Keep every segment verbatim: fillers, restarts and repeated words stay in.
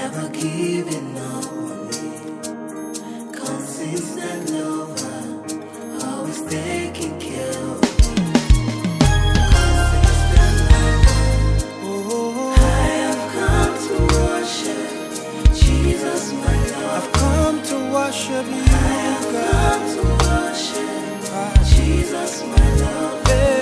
never giving up on me. Consistent lover, always taking care of me. Consistent lover, oh, I have come to worship Jesus, my Lord. I've come to worship you, I have come to worship Jesus, my Lord.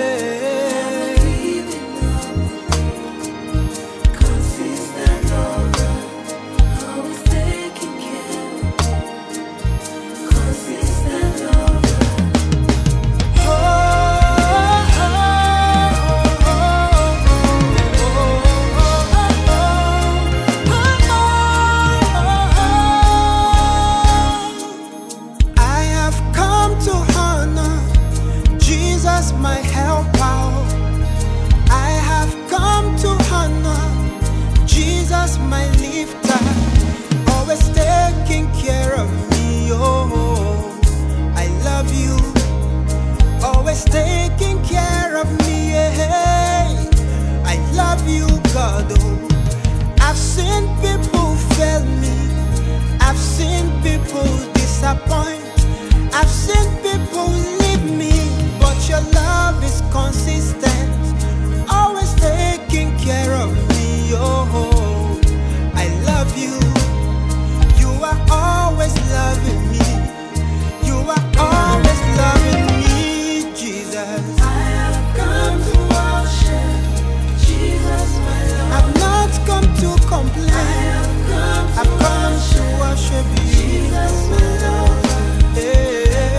My helper, I have come to honor Jesus, my lifter, always taking care of me. Oh, I love you, always taking care of me. Yeah, I love you, God. Oh, I've seen people fail me, I've seen people disappoint, I've seen people leave me. But your love is consistent, always taking care of me. Oh, I love you. You are always loving me. You are always loving me, Jesus. I have come to worship Jesus, my Lord. I've not come to complain. I have come to I've come to worship you, Jesus, my Lord. Hey.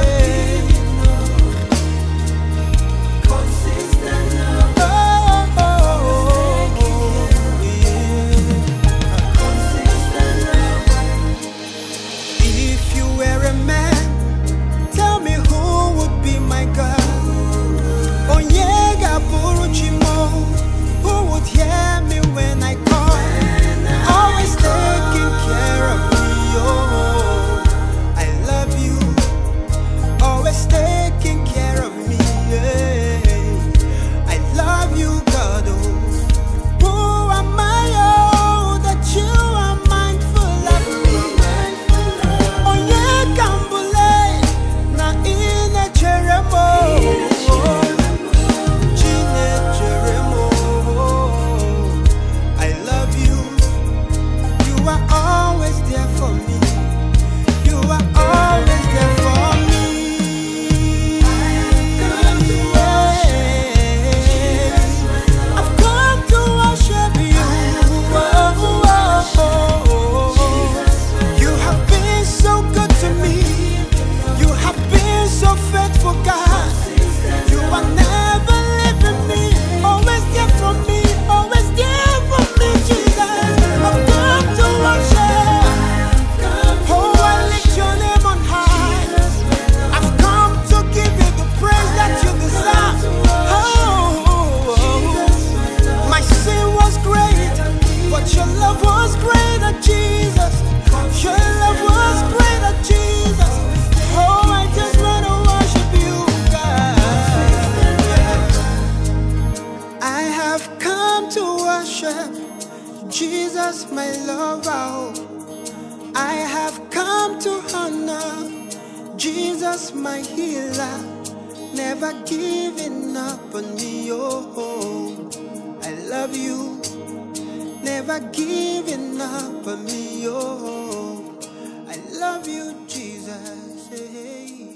Jesus, my lover, I have come to honor Jesus, my healer, never giving up on me. Oh, I love you, never giving up on me. Oh, I love you, Jesus. Hey.